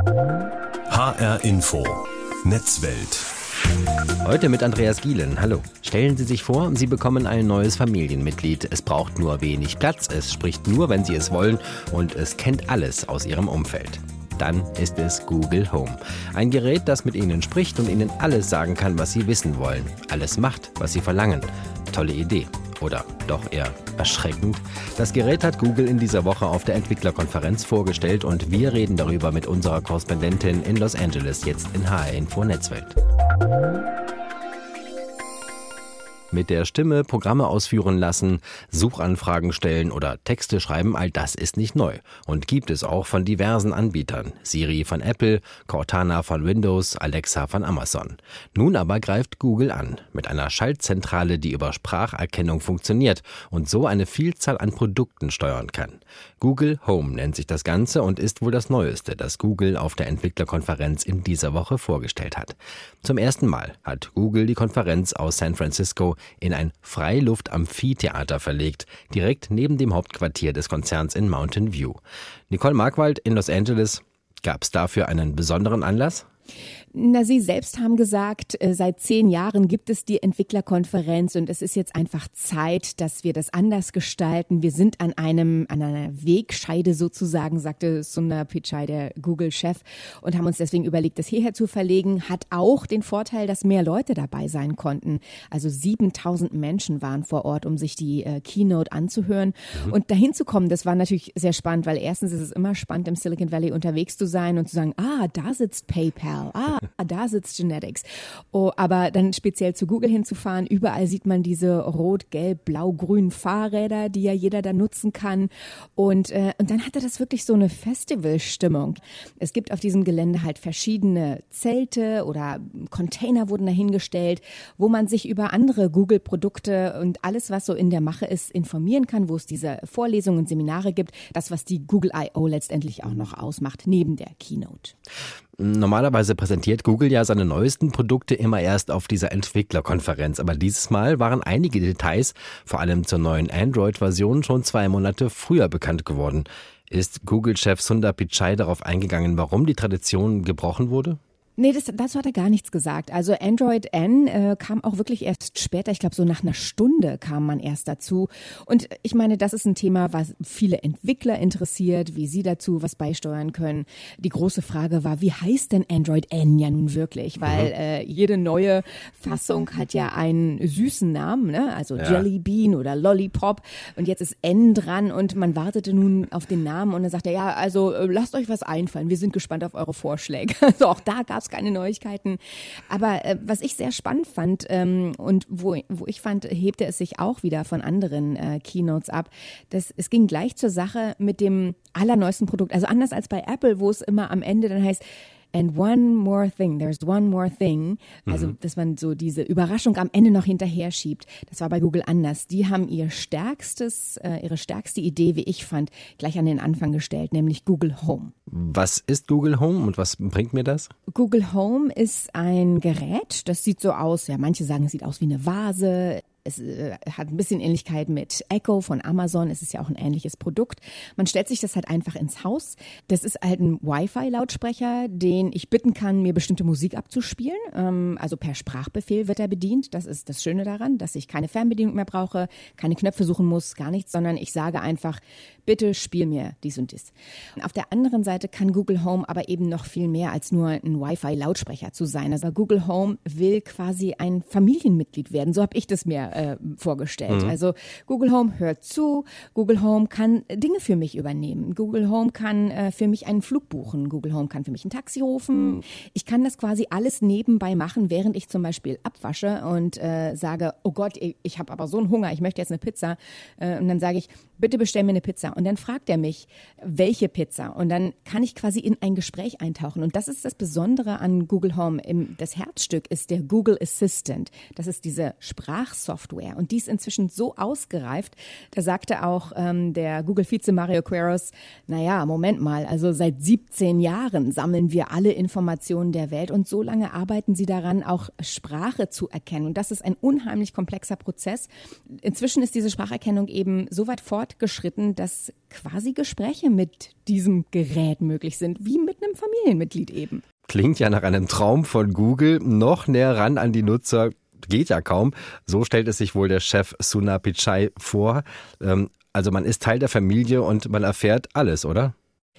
HR Info Netzwelt. Heute mit Andreas Gielen. Hallo. Stellen Sie sich vor, Sie bekommen ein neues Familienmitglied. Es braucht nur wenig Platz, es spricht nur, wenn Sie es wollen und es kennt alles aus Ihrem Umfeld. Dann ist es Google Home. Ein Gerät, das mit Ihnen spricht und Ihnen alles sagen kann, was Sie wissen wollen. Alles macht, was Sie verlangen. Tolle Idee. Oder doch eher erschreckend. Das Gerät hat Google in dieser Woche auf der Entwicklerkonferenz vorgestellt und wir reden darüber mit unserer Korrespondentin in Los Angeles, jetzt in HR Info Netzwelt. Mit der Stimme Programme ausführen lassen, Suchanfragen stellen oder Texte schreiben, all das ist nicht neu und gibt es auch von diversen Anbietern. Siri von Apple, Cortana von Windows, Alexa von Amazon. Nun aber greift Google an mit einer Schaltzentrale, die über Spracherkennung funktioniert und so eine Vielzahl an Produkten steuern kann. Google Home nennt sich das Ganze und ist wohl das Neueste, das Google auf der Entwicklerkonferenz in dieser Woche vorgestellt hat. Zum ersten Mal hat Google die Konferenz aus San Francisco in ein Freiluft-Amphitheater verlegt, direkt neben dem Hauptquartier des Konzerns in Mountain View. Nicole Markwald in Los Angeles, gab es dafür einen besonderen Anlass? Na, Sie selbst haben gesagt, seit 10 Jahren gibt es die Entwicklerkonferenz und es ist jetzt einfach Zeit, dass wir das anders gestalten. Wir sind an einer Wegscheide sozusagen, sagte Sundar Pichai, der Google-Chef, und haben uns deswegen überlegt, das hierher zu verlegen. Hat auch den Vorteil, dass mehr Leute dabei sein konnten. Also 7.000 Menschen waren vor Ort, um sich die Keynote anzuhören. Und dahin zu kommen, das war natürlich sehr spannend, weil erstens ist es immer spannend, im Silicon Valley unterwegs zu sein und zu sagen, da sitzt PayPal, da sitzt Genetics. Oh, aber dann speziell zu Google hinzufahren, überall sieht man diese rot, gelb, blau, grünen Fahrräder, die ja jeder da nutzen kann. Und dann hatte das wirklich so eine Festivalstimmung. Es gibt auf diesem Gelände halt verschiedene Zelte oder Container wurden dahingestellt, wo man sich über andere Google-Produkte und alles, was so in der Mache ist, informieren kann, wo es diese Vorlesungen und Seminare gibt. Das, was die Google I.O. letztendlich auch noch ausmacht, neben der Keynote. Normalerweise präsentiert Google ja seine neuesten Produkte immer erst auf dieser Entwicklerkonferenz. Aber dieses Mal waren einige Details, vor allem zur neuen Android-Version, schon 2 Monate früher bekannt geworden. Ist Google-Chef Sundar Pichai darauf eingegangen, warum die Tradition gebrochen wurde? Nee, dazu hat er gar nichts gesagt. Also Android N kam auch wirklich erst später, ich glaube so nach einer Stunde kam man erst dazu. Und ich meine, das ist ein Thema, was viele Entwickler interessiert, wie sie dazu was beisteuern können. Die große Frage war, wie heißt denn Android N ja nun wirklich? Weil jede neue Fassung hat ja einen süßen Namen, ne? Also Jelly Bean oder Lollipop. Und jetzt ist N dran und man wartete nun auf den Namen und dann sagt er, also lasst euch was einfallen, wir sind gespannt auf eure Vorschläge. Also auch da gab es keine Neuigkeiten. Aber was ich sehr spannend fand und wo ich fand, hebte es sich auch wieder von anderen Keynotes ab, es ging gleich zur Sache mit dem allerneuesten Produkt. Also anders als bei Apple, wo es immer am Ende dann heißt, and one more thing, there's one more thing. Also, dass man so diese Überraschung am Ende noch hinterher schiebt. Das war bei Google anders. Die haben ihre stärkste Idee, wie ich fand, gleich an den Anfang gestellt, nämlich Google Home. Was ist Google Home und was bringt mir das? Google Home ist ein Gerät, das sieht so aus, ja, manche sagen, es sieht aus wie eine Vase. Es hat ein bisschen Ähnlichkeit mit Echo von Amazon. Es ist ja auch ein ähnliches Produkt. Man stellt sich das halt einfach ins Haus. Das ist halt ein Wi-Fi-Lautsprecher, den ich bitten kann, mir bestimmte Musik abzuspielen. Also per Sprachbefehl wird er bedient. Das ist das Schöne daran, dass ich keine Fernbedienung mehr brauche, keine Knöpfe suchen muss, gar nichts, sondern ich sage einfach, bitte spiel mir dies und dies. Auf der anderen Seite kann Google Home aber eben noch viel mehr als nur ein Wi-Fi-Lautsprecher zu sein. Also Google Home will quasi ein Familienmitglied werden. So habe ich das mir vorgestellt. Also Google Home hört zu, Google Home kann Dinge für mich übernehmen. Google Home kann für mich einen Flug buchen. Google Home kann für mich ein Taxi rufen. Ich kann das quasi alles nebenbei machen, während ich zum Beispiel abwasche und sage, oh Gott, ich habe aber so einen Hunger, ich möchte jetzt eine Pizza. Und dann sage ich, bitte bestell mir eine Pizza. Und dann fragt er mich, welche Pizza. Und dann kann ich quasi in ein Gespräch eintauchen. Und das ist das Besondere an Google Home. Das Herzstück ist der Google Assistant. Das ist diese Sprachsoftware, Software. Und die ist inzwischen so ausgereift, da sagte auch der Google-Vize Mario Queiroz, naja, Moment mal, also seit 17 Jahren sammeln wir alle Informationen der Welt und so lange arbeiten sie daran, auch Sprache zu erkennen. Und das ist ein unheimlich komplexer Prozess. Inzwischen ist diese Spracherkennung eben so weit fortgeschritten, dass quasi Gespräche mit diesem Gerät möglich sind, wie mit einem Familienmitglied eben. Klingt ja nach einem Traum von Google. Noch näher ran an die Nutzer geht ja kaum. So stellt es sich wohl der Chef Sundar Pichai vor. Also man ist Teil der Familie und man erfährt alles, oder?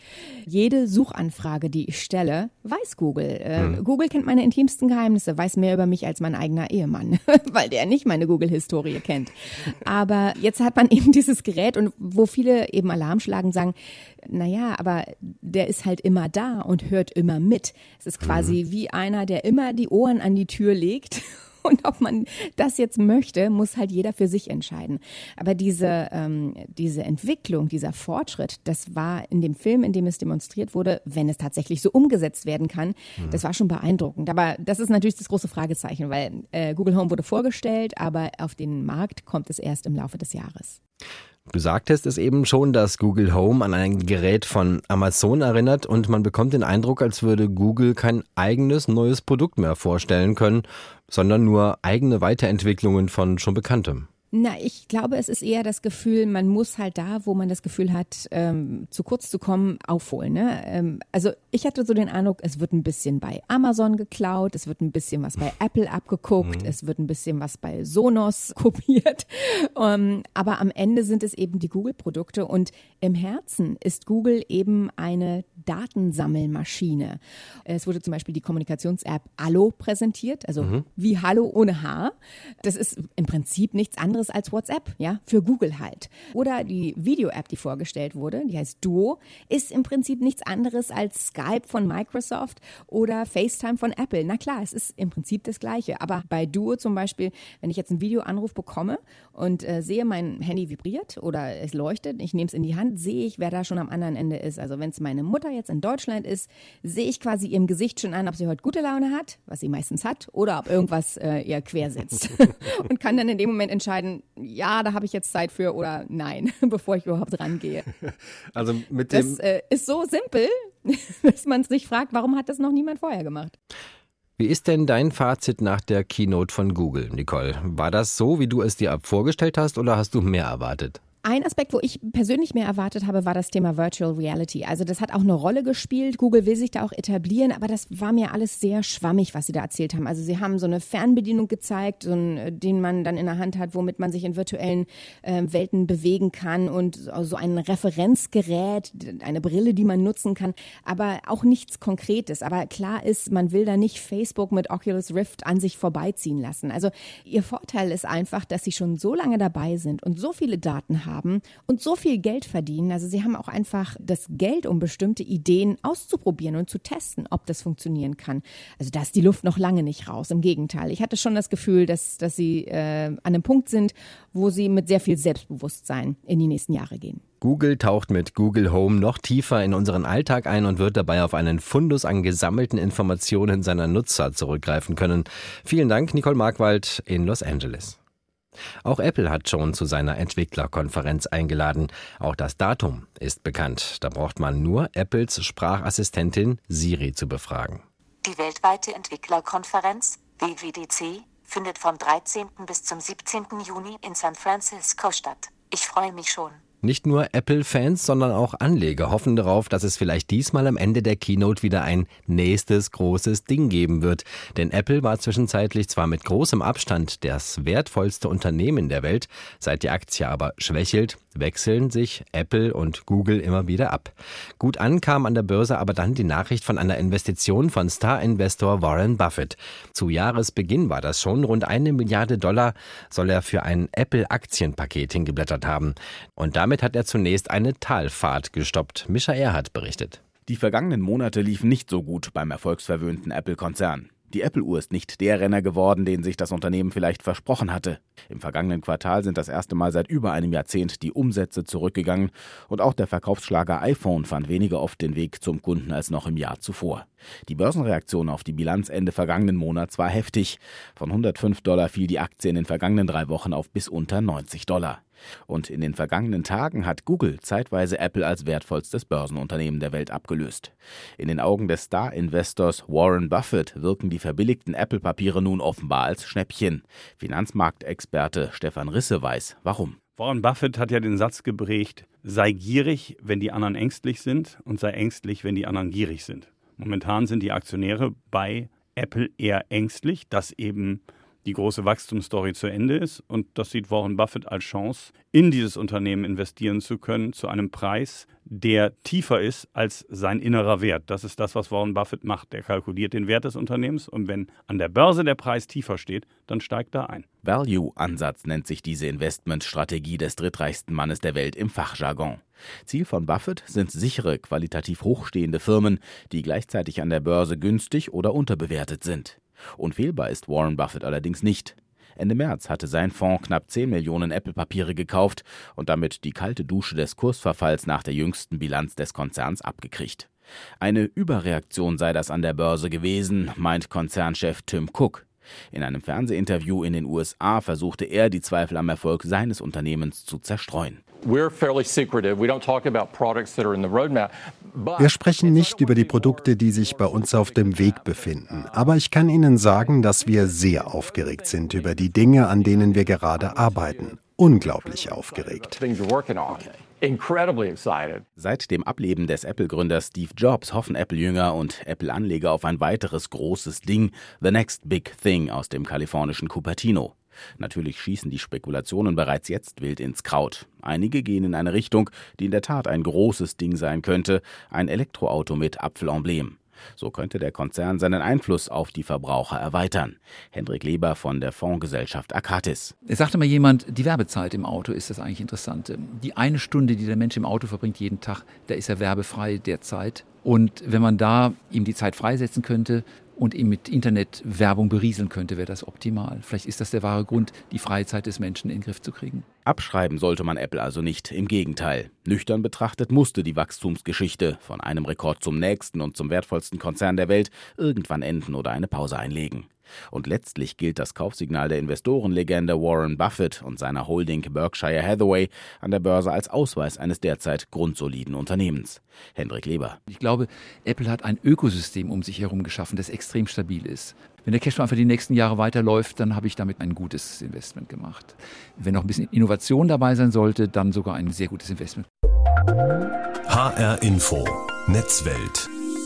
Jede Suchanfrage, die ich stelle, weiß Google. Google kennt meine intimsten Geheimnisse, weiß mehr über mich als mein eigener Ehemann, weil der nicht meine Google-Historie kennt. Aber jetzt hat man eben dieses Gerät und wo viele eben Alarm schlagen, sagen, naja, aber der ist halt immer da und hört immer mit. Es ist quasi wie einer, der immer die Ohren an die Tür legt. Und ob man das jetzt möchte, muss halt jeder für sich entscheiden. Aber diese Entwicklung, dieser Fortschritt, das war in dem Film, in dem es demonstriert wurde, wenn es tatsächlich so umgesetzt werden kann, das war schon beeindruckend. Aber das ist natürlich das große Fragezeichen, weil Google Home wurde vorgestellt, aber auf den Markt kommt es erst im Laufe des Jahres. Du sagtest es eben schon, dass Google Home an ein Gerät von Amazon erinnert und man bekommt den Eindruck, als würde Google kein eigenes neues Produkt mehr vorstellen können, sondern nur eigene Weiterentwicklungen von schon Bekanntem. Na, ich glaube, es ist eher das Gefühl, man muss halt da, wo man das Gefühl hat, zu kurz zu kommen, aufholen. Ne? Also ich hatte so den Eindruck, es wird ein bisschen bei Amazon geklaut, es wird ein bisschen was bei Apple abgeguckt, es wird ein bisschen was bei Sonos kopiert. Aber am Ende sind es eben die Google-Produkte und im Herzen ist Google eben eine Datensammelmaschine. Es wurde zum Beispiel die Kommunikations-App Allo präsentiert, also wie Hallo ohne H. Das ist im Prinzip nichts anderes als WhatsApp, ja, für Google halt. Oder die Video-App, die vorgestellt wurde, die heißt Duo, ist im Prinzip nichts anderes als Skype von Microsoft oder FaceTime von Apple. Na klar, es ist im Prinzip das Gleiche. Aber bei Duo zum Beispiel, wenn ich jetzt einen Videoanruf bekomme und sehe, mein Handy vibriert oder es leuchtet, ich nehme es in die Hand, sehe ich, wer da schon am anderen Ende ist. Also wenn es meine Mutter jetzt in Deutschland ist, sehe ich quasi ihrem Gesicht schon an, ob sie heute gute Laune hat, was sie meistens hat, oder ob irgendwas ihr quer sitzt. Und kann dann in dem Moment entscheiden, ja, da habe ich jetzt Zeit für oder nein, bevor ich überhaupt rangehe. Also mit dem das ist so simpel, dass man sich fragt, warum hat das noch niemand vorher gemacht? Wie ist denn dein Fazit nach der Keynote von Google, Nicole? War das so, wie du es dir vorgestellt hast, oder hast du mehr erwartet? Ein Aspekt, wo ich persönlich mehr erwartet habe, war das Thema Virtual Reality. Also das hat auch eine Rolle gespielt. Google will sich da auch etablieren, aber das war mir alles sehr schwammig, was sie da erzählt haben. Also sie haben so eine Fernbedienung gezeigt, den man dann in der Hand hat, womit man sich in virtuellen Welten bewegen kann und so ein Referenzgerät, eine Brille, die man nutzen kann, aber auch nichts Konkretes. Aber klar ist, man will da nicht Facebook mit Oculus Rift an sich vorbeiziehen lassen. Also ihr Vorteil ist einfach, dass sie schon so lange dabei sind und so viele Daten haben und so viel Geld verdienen. Also sie haben auch einfach das Geld, um bestimmte Ideen auszuprobieren und zu testen, ob das funktionieren kann. Also da ist die Luft noch lange nicht raus. Im Gegenteil. Ich hatte schon das Gefühl, dass sie an einem Punkt sind, wo sie mit sehr viel Selbstbewusstsein in die nächsten Jahre gehen. Google taucht mit Google Home noch tiefer in unseren Alltag ein und wird dabei auf einen Fundus an gesammelten Informationen seiner Nutzer zurückgreifen können. Vielen Dank, Nicole Markwald in Los Angeles. Auch Apple hat schon zu seiner Entwicklerkonferenz eingeladen. Auch das Datum ist bekannt. Da braucht man nur Apples Sprachassistentin Siri zu befragen. Die weltweite Entwicklerkonferenz, WWDC, findet vom 13. bis zum 17. Juni in San Francisco statt. Ich freue mich schon. Nicht nur Apple-Fans, sondern auch Anleger hoffen darauf, dass es vielleicht diesmal am Ende der Keynote wieder ein nächstes großes Ding geben wird. Denn Apple war zwischenzeitlich zwar mit großem Abstand das wertvollste Unternehmen der Welt, seit die Aktie aber schwächelt, wechseln sich Apple und Google immer wieder ab. Gut ankam an der Börse aber dann die Nachricht von einer Investition von Star-Investor Warren Buffett. Zu Jahresbeginn war das schon, rund $1 Milliarde soll er für ein Apple-Aktienpaket hingeblättert haben. Und damit hat er zunächst eine Talfahrt gestoppt. Mischa Erhardt berichtet. Die vergangenen Monate liefen nicht so gut beim erfolgsverwöhnten Apple-Konzern. Die Apple-Uhr ist nicht der Renner geworden, den sich das Unternehmen vielleicht versprochen hatte. Im vergangenen Quartal sind das erste Mal seit über einem Jahrzehnt die Umsätze zurückgegangen und auch der Verkaufsschlager iPhone fand weniger oft den Weg zum Kunden als noch im Jahr zuvor. Die Börsenreaktion auf die Bilanz Ende vergangenen Monats war heftig. Von $105 fiel die Aktie in den vergangenen 3 Wochen auf bis unter $90. Und in den vergangenen Tagen hat Google zeitweise Apple als wertvollstes Börsenunternehmen der Welt abgelöst. In den Augen des Star-Investors Warren Buffett wirken die verbilligten Apple-Papiere nun offenbar als Schnäppchen. Finanzmarktexperte Stefan Risse weiß, warum. Warren Buffett hat ja den Satz geprägt, sei gierig, wenn die anderen ängstlich sind und sei ängstlich, wenn die anderen gierig sind. Momentan sind die Aktionäre bei Apple eher ängstlich, dass eben die große Wachstumsstory zu Ende ist. Und das sieht Warren Buffett als Chance, in dieses Unternehmen investieren zu können, zu einem Preis, der tiefer ist als sein innerer Wert. Das ist das, was Warren Buffett macht. Er kalkuliert den Wert des Unternehmens und wenn an der Börse der Preis tiefer steht, dann steigt er ein. Value-Ansatz nennt sich diese Investmentstrategie des drittreichsten Mannes der Welt im Fachjargon. Ziel von Buffett sind sichere, qualitativ hochstehende Firmen, die gleichzeitig an der Börse günstig oder unterbewertet sind. Unfehlbar ist Warren Buffett allerdings nicht. Ende März hatte sein Fonds knapp 10 Millionen Apple-Papiere gekauft und damit die kalte Dusche des Kursverfalls nach der jüngsten Bilanz des Konzerns abgekriegt. Eine Überreaktion sei das an der Börse gewesen, meint Konzernchef Tim Cook. In einem Fernsehinterview in den USA versuchte er, die Zweifel am Erfolg seines Unternehmens zu zerstreuen. Wir sprechen nicht über die Produkte, die sich bei uns auf dem Weg befinden. Aber ich kann Ihnen sagen, dass wir sehr aufgeregt sind über die Dinge, an denen wir gerade arbeiten. Unglaublich aufgeregt. Seit dem Ableben des Apple-Gründers Steve Jobs hoffen Apple-Jünger und Apple-Anleger auf ein weiteres großes Ding, The Next Big Thing aus dem kalifornischen Cupertino. Natürlich schießen die Spekulationen bereits jetzt wild ins Kraut. Einige gehen in eine Richtung, die in der Tat ein großes Ding sein könnte, ein Elektroauto mit Apfelemblem. So könnte der Konzern seinen Einfluss auf die Verbraucher erweitern. Hendrik Leber von der Fondsgesellschaft Akatis. Es sagte mal jemand, die Werbezeit im Auto ist das eigentlich Interessante. Die 1 Stunde, die der Mensch im Auto verbringt jeden Tag, da ist er werbefrei derzeit. Und wenn man da ihm die Zeit freisetzen könnte und ihn mit Internetwerbung berieseln könnte, wäre das optimal. Vielleicht ist das der wahre Grund, die Freizeit des Menschen in den Griff zu kriegen. Abschreiben sollte man Apple also nicht, im Gegenteil. Nüchtern betrachtet musste die Wachstumsgeschichte von einem Rekord zum nächsten und zum wertvollsten Konzern der Welt irgendwann enden oder eine Pause einlegen. Und letztlich gilt das Kaufsignal der Investorenlegende Warren Buffett und seiner Holding Berkshire Hathaway an der Börse als Ausweis eines derzeit grundsoliden Unternehmens. Hendrik Leber. Ich glaube, Apple hat ein Ökosystem um sich herum geschaffen, das extrem stabil ist. Wenn der Cashflow einfach die nächsten Jahre weiterläuft, dann habe ich damit ein gutes Investment gemacht. Wenn noch ein bisschen Innovation dabei sein sollte, dann sogar ein sehr gutes Investment. HR Info Netzwelt.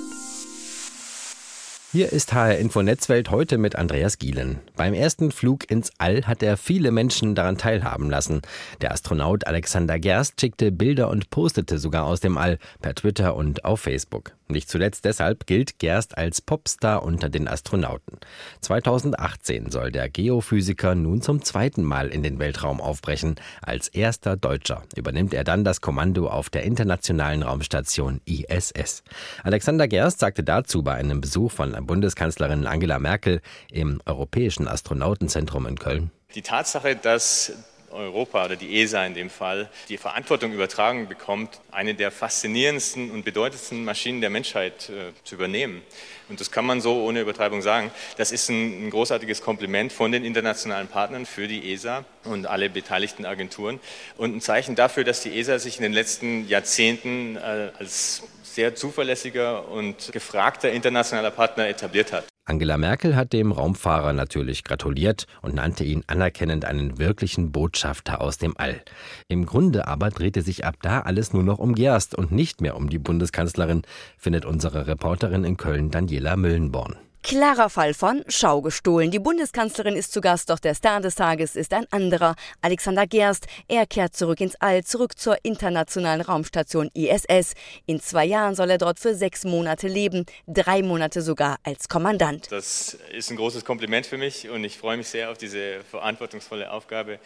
Hier ist HR Info Netzwelt heute mit Andreas Gielen. Beim ersten Flug ins All hat er viele Menschen daran teilhaben lassen. Der Astronaut Alexander Gerst schickte Bilder und postete sogar aus dem All per Twitter und auf Facebook. Nicht zuletzt deshalb gilt Gerst als Popstar unter den Astronauten. 2018 soll der Geophysiker nun zum 2. Mal in den Weltraum aufbrechen. Als erster Deutscher übernimmt er dann das Kommando auf der internationalen Raumstation ISS. Alexander Gerst sagte dazu bei einem Besuch von Bundeskanzlerin Angela Merkel im Europäischen Astronautenzentrum in Köln. Die Tatsache, dass Europa oder die ESA in dem Fall die Verantwortung übertragen bekommt, eine der faszinierendsten und bedeutendsten Maschinen der Menschheit zu übernehmen. Und das kann man so ohne Übertreibung sagen. Das ist ein großartiges Kompliment von den internationalen Partnern für die ESA und alle beteiligten Agenturen und ein Zeichen dafür, dass die ESA sich in den letzten Jahrzehnten als sehr zuverlässiger und gefragter internationaler Partner etabliert hat. Angela Merkel hat dem Raumfahrer natürlich gratuliert und nannte ihn anerkennend einen wirklichen Botschafter aus dem All. Im Grunde aber drehte sich ab da alles nur noch um Gerst und nicht mehr um die Bundeskanzlerin, findet unsere Reporterin in Köln Daniela Müllenborn. Klarer Fall von Schau gestohlen. Die Bundeskanzlerin ist zu Gast, doch der Star des Tages ist ein anderer. Alexander Gerst. Er kehrt zurück ins All, zurück zur internationalen Raumstation ISS. In 2 Jahren soll er dort für 6 Monate leben, 3 Monate sogar als Kommandant. Das ist ein großes Kompliment für mich und ich freue mich sehr auf diese verantwortungsvolle Aufgabe.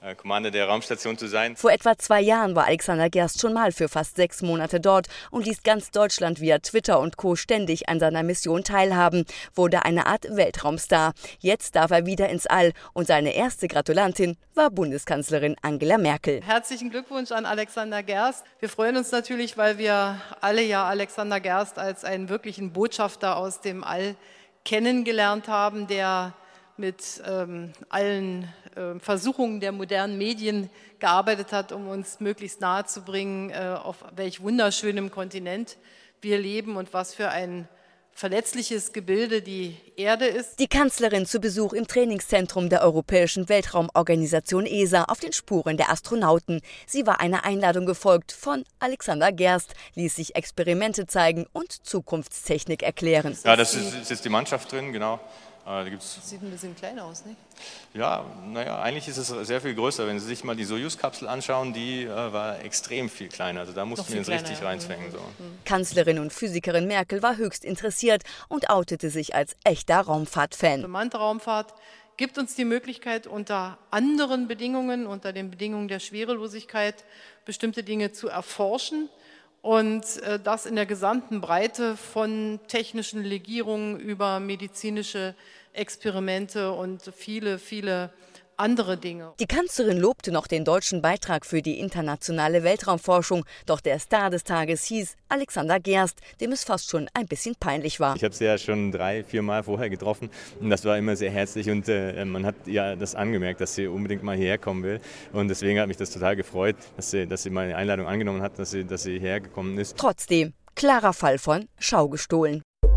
Commander der Raumstation zu sein. Vor etwa 2 Jahren war Alexander Gerst schon mal für fast 6 Monate dort und ließ ganz Deutschland via Twitter und Co. ständig an seiner Mission teilhaben, wurde eine Art Weltraumstar. Jetzt darf er wieder ins All und seine erste Gratulantin war Bundeskanzlerin Angela Merkel. Herzlichen Glückwunsch an Alexander Gerst. Wir freuen uns natürlich, weil wir alle ja Alexander Gerst als einen wirklichen Botschafter aus dem All kennengelernt haben, der mit allen Versuchungen der modernen Medien gearbeitet hat, um uns möglichst nahe zu bringen, auf welch wunderschönem Kontinent wir leben und was für ein verletzliches Gebilde die Erde ist. Die Kanzlerin zu Besuch im Trainingszentrum der Europäischen Weltraumorganisation ESA auf den Spuren der Astronauten. Sie war einer Einladung gefolgt von Alexander Gerst, ließ sich Experimente zeigen und Zukunftstechnik erklären. Ja, das ist jetzt die Mannschaft drin, genau. Das sieht ein bisschen klein aus, nicht? Ja, eigentlich ist es sehr viel größer. Wenn Sie sich mal die Soyuz-Kapsel anschauen, die war extrem viel kleiner. Also da mussten wir uns richtig reinzwängen. So. Kanzlerin und Physikerin Merkel war höchst interessiert und outete sich als echter Raumfahrt-Fan. Bemannte Raumfahrt gibt uns die Möglichkeit, unter anderen Bedingungen, unter den Bedingungen der Schwerelosigkeit, bestimmte Dinge zu erforschen. Und das in der gesamten Breite von technischen Legierungen über medizinische Experimente und viele, viele andere Dinge. Die Kanzlerin lobte noch den deutschen Beitrag für die internationale Weltraumforschung. Doch der Star des Tages hieß Alexander Gerst, dem es fast schon ein bisschen peinlich war. Ich habe sie ja schon 3-4 Mal vorher getroffen und das war immer sehr herzlich und man hat ja das angemerkt, dass sie unbedingt mal hierher kommen will. Und deswegen hat mich das total gefreut, dass sie meine Einladung angenommen hat, dass sie hierher gekommen ist. Trotzdem, klarer Fall von Schau gestohlen.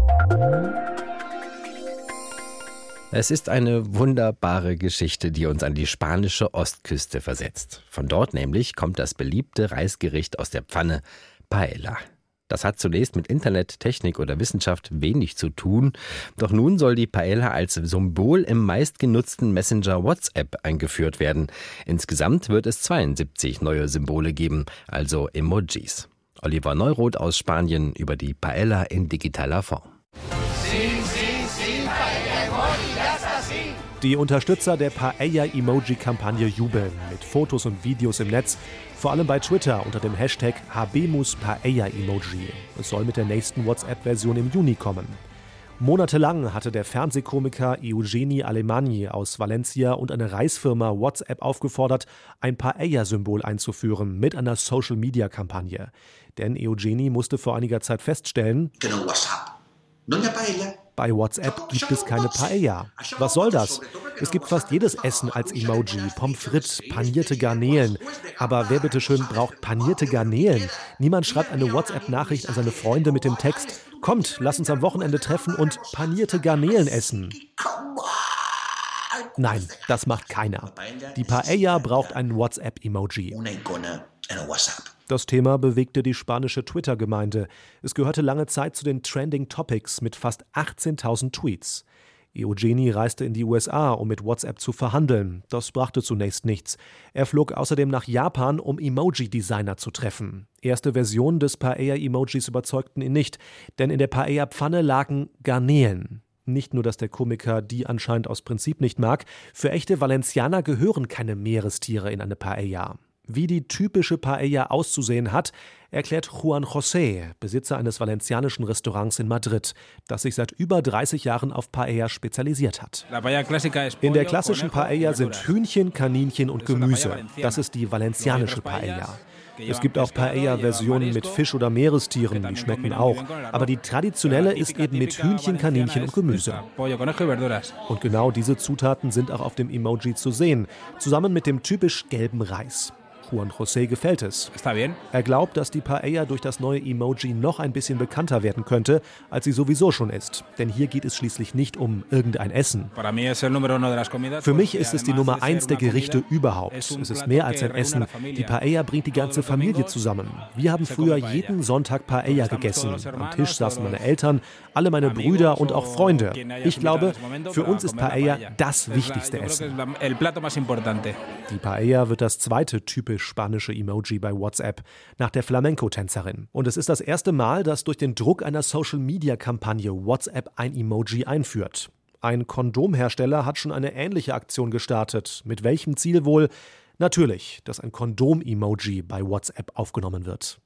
Es ist eine wunderbare Geschichte, die uns an die spanische Ostküste versetzt. Von dort nämlich kommt das beliebte Reisgericht aus der Pfanne, Paella. Das hat zunächst mit Internet, Technik oder Wissenschaft wenig zu tun. Doch nun soll die Paella als Symbol im meistgenutzten Messenger WhatsApp eingeführt werden. Insgesamt wird es 72 neue Symbole geben, also Emojis. Oliver Neuroth aus Spanien über die Paella in digitaler Form. Die Unterstützer der Paella-Emoji-Kampagne jubeln mit Fotos und Videos im Netz, vor allem bei Twitter unter dem Hashtag #HabemusPaella-Emoji. Es soll mit der nächsten WhatsApp-Version im Juni kommen. Monatelang hatte der Fernsehkomiker Eugeni Alemany aus Valencia und eine Reisfirma WhatsApp aufgefordert, ein Paella-Symbol einzuführen mit einer Social-Media-Kampagne. Denn Eugeni musste vor einiger Zeit feststellen, bei WhatsApp gibt es keine Paella. Was soll das? Es gibt fast jedes Essen als Emoji. Pommes frites, panierte Garnelen. Aber wer bitteschön braucht panierte Garnelen? Niemand schreibt eine WhatsApp-Nachricht an seine Freunde mit dem Text: Kommt, lass uns am Wochenende treffen und panierte Garnelen essen. Nein, das macht keiner. Die Paella braucht ein WhatsApp-Emoji. Das Thema bewegte die spanische Twitter-Gemeinde. Es gehörte lange Zeit zu den Trending Topics mit fast 18.000 Tweets. Eugeni reiste in die USA, um mit WhatsApp zu verhandeln. Das brachte zunächst nichts. Er flog außerdem nach Japan, um Emoji-Designer zu treffen. Erste Versionen des Paella-Emojis überzeugten ihn nicht, denn in der Paella-Pfanne lagen Garnelen. Nicht nur, dass der Komiker die anscheinend aus Prinzip nicht mag, für echte Valencianer gehören keine Meerestiere in eine Paella. Wie die typische Paella auszusehen hat, erklärt Juan José, Besitzer eines valencianischen Restaurants in Madrid, das sich seit über 30 Jahren auf Paella spezialisiert hat. In der klassischen Paella sind Hühnchen, Kaninchen und Gemüse. Das ist die valencianische Paella. Es gibt auch Paella-Versionen mit Fisch oder Meerestieren, die schmecken auch. Aber die traditionelle ist eben mit Hühnchen, Kaninchen und Gemüse. Und genau diese Zutaten sind auch auf dem Emoji zu sehen, zusammen mit dem typisch gelben Reis. Juan José gefällt es. Er glaubt, dass die Paella durch das neue Emoji noch ein bisschen bekannter werden könnte, als sie sowieso schon ist. Denn hier geht es schließlich nicht um irgendein Essen. Für mich ist es die Nummer 1 der Gerichte überhaupt. Es ist mehr als ein Essen. Die Paella bringt die ganze Familie zusammen. Wir haben früher jeden Sonntag Paella gegessen. Am Tisch saßen meine Eltern, alle meine Brüder und auch Freunde. Ich glaube, für uns ist Paella das wichtigste Essen. Die Paella wird das zweite typisch spanische Emoji bei WhatsApp, nach der Flamenco-Tänzerin. Und es ist das erste Mal, dass durch den Druck einer Social-Media-Kampagne WhatsApp ein Emoji einführt. Ein Kondomhersteller hat schon eine ähnliche Aktion gestartet. Mit welchem Ziel wohl? Natürlich, dass ein Kondom-Emoji bei WhatsApp aufgenommen wird.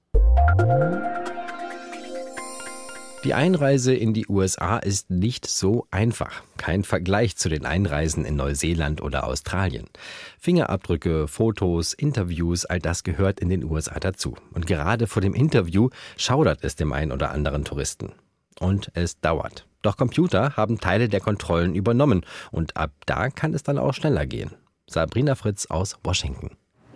Die Einreise in die USA ist nicht so einfach. Kein Vergleich zu den Einreisen in Neuseeland oder Australien. Fingerabdrücke, Fotos, Interviews, all das gehört in den USA dazu. Und gerade vor dem Interview schaudert es dem einen oder anderen Touristen. Und es dauert. Doch Computer haben Teile der Kontrollen übernommen. Und ab da kann es dann auch schneller gehen. Sabrina Fritz aus Washington.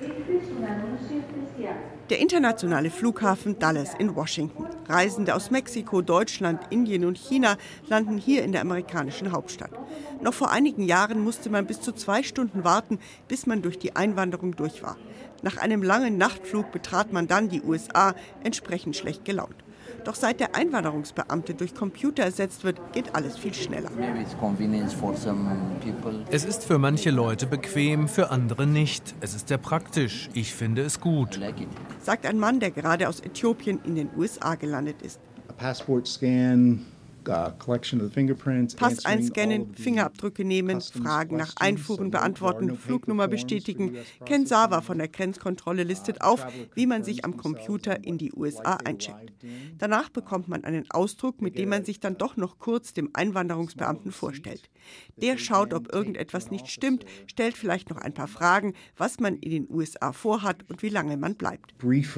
Der internationale Flughafen Dulles in Washington. Reisende aus Mexiko, Deutschland, Indien und China landen hier in der amerikanischen Hauptstadt. Noch vor einigen Jahren musste man bis zu 2 Stunden warten, bis man durch die Einwanderung durch war. Nach einem langen Nachtflug betrat man dann die USA, entsprechend schlecht gelaunt. Doch seit der Einwanderungsbeamte durch Computer ersetzt wird, geht alles viel schneller. Es ist für manche Leute bequem, für andere nicht. Es ist sehr praktisch. Ich finde es gut. Sagt ein Mann, der gerade aus Äthiopien in den USA gelandet ist. Pass einscannen, Fingerabdrücke nehmen, Fragen nach Einfuhren beantworten, Flugnummer bestätigen. Ken Sava von der Grenzkontrolle listet auf, wie man sich am Computer in die USA eincheckt. Danach bekommt man einen Ausdruck, mit dem man sich dann doch noch kurz dem Einwanderungsbeamten vorstellt. Der schaut, ob irgendetwas nicht stimmt, stellt vielleicht noch ein paar Fragen, was man in den USA vorhat und wie lange man bleibt.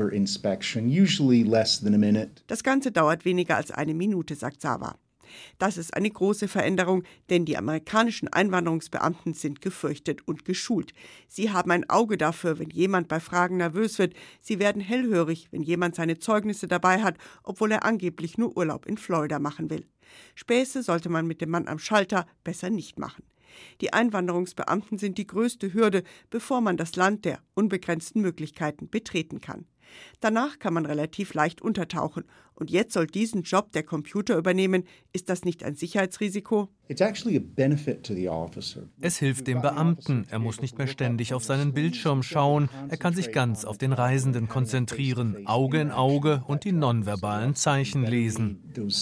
Das Ganze dauert weniger als 1 Minute, sagt Sava. Das ist eine große Veränderung, denn die amerikanischen Einwanderungsbeamten sind gefürchtet und geschult. Sie haben ein Auge dafür, wenn jemand bei Fragen nervös wird. Sie werden hellhörig, wenn jemand seine Zeugnisse dabei hat, obwohl er angeblich nur Urlaub in Florida machen will. Späße sollte man mit dem Mann am Schalter besser nicht machen. Die Einwanderungsbeamten sind die größte Hürde, bevor man das Land der unbegrenzten Möglichkeiten betreten kann. Danach kann man relativ leicht untertauchen. Und jetzt soll diesen Job der Computer übernehmen. Ist das nicht ein Sicherheitsrisiko? Es hilft dem Beamten. Er muss nicht mehr ständig auf seinen Bildschirm schauen. Er kann sich ganz auf den Reisenden konzentrieren, Auge in Auge und die nonverbalen Zeichen lesen.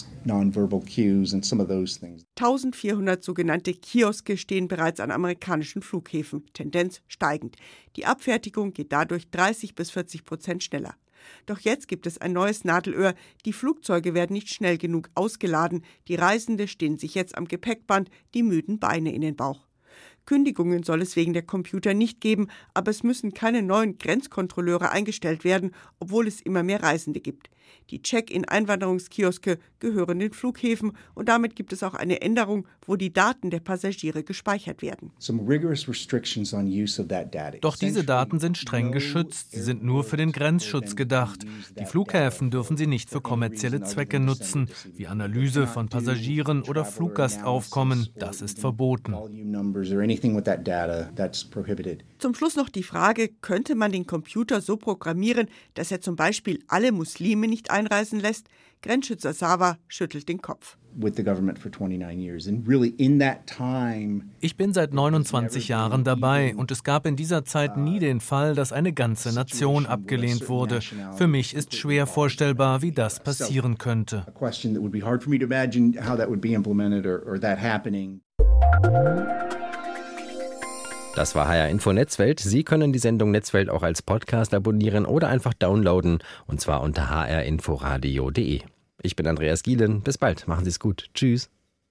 1400 sogenannte Kioske stehen bereits an amerikanischen Flughäfen, Tendenz steigend. Die Abfertigung geht dadurch 30-40% schneller. Doch jetzt gibt es ein neues Nadelöhr. Die Flugzeuge werden nicht schnell genug ausgeladen. Die Reisende stehen sich jetzt am Gepäckband, die müden Beine in den Bauch. Kündigungen soll es wegen der Computer nicht geben, aber es müssen keine neuen Grenzkontrolleure eingestellt werden, obwohl es immer mehr Reisende gibt. Die Check-in-Einwanderungskioske gehören den Flughäfen und damit gibt es auch eine Änderung, wo die Daten der Passagiere gespeichert werden. Doch diese Daten sind streng geschützt. Sie sind nur für den Grenzschutz gedacht. Die Flughäfen dürfen sie nicht für kommerzielle Zwecke nutzen, wie Analyse von Passagieren oder Fluggastaufkommen. Das ist verboten. Zum Schluss noch die Frage, könnte man den Computer so programmieren, dass er zum Beispiel alle Muslime nicht einreisen lässt? Grenzschützer Sava schüttelt den Kopf. Ich bin seit 29 Jahren dabei und es gab in dieser Zeit nie den Fall, dass eine ganze Nation abgelehnt wurde. Für mich ist schwer vorstellbar, wie das passieren könnte. Das war HR Info Netzwelt. Sie können die Sendung Netzwelt auch als Podcast abonnieren oder einfach downloaden, und zwar unter hrinforadio.de. Ich bin Andreas Gielen. Bis bald. Machen Sie es gut. Tschüss.